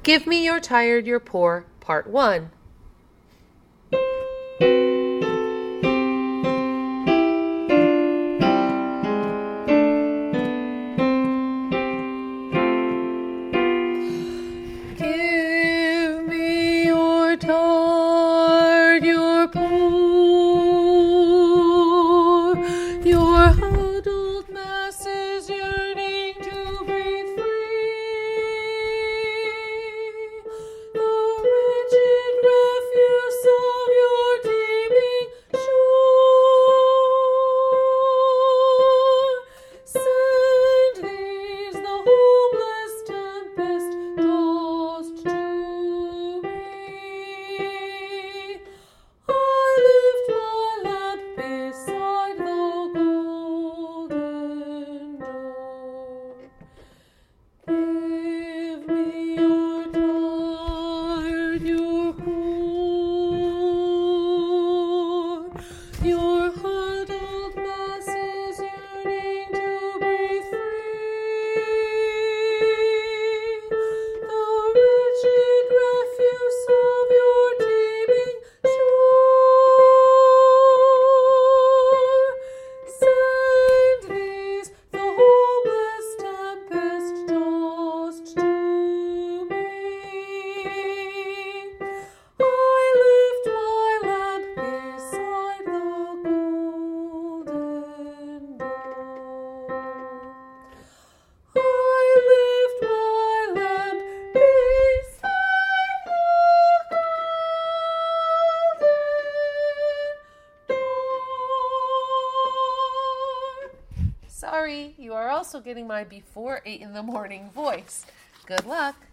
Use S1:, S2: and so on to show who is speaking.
S1: Give me you're tired, you're poor, Part 1. Give me you're tired, you're poor, your huddled masses yearning to breathe free. The wretched refuse of your teeming shore. Send these the homeless tempest tossed to me. I lift my lamp beside the golden door. Give me your tired, your poor, your huddled masses yearning to breathe free. The wretched refuse of your teeming shore. Send these the homeless tempest tossed to me. I lift my lamp beside the golden door. I lift my lamp beside the golden door. Sorry, you are also getting my before 8 in the morning voice. Good luck.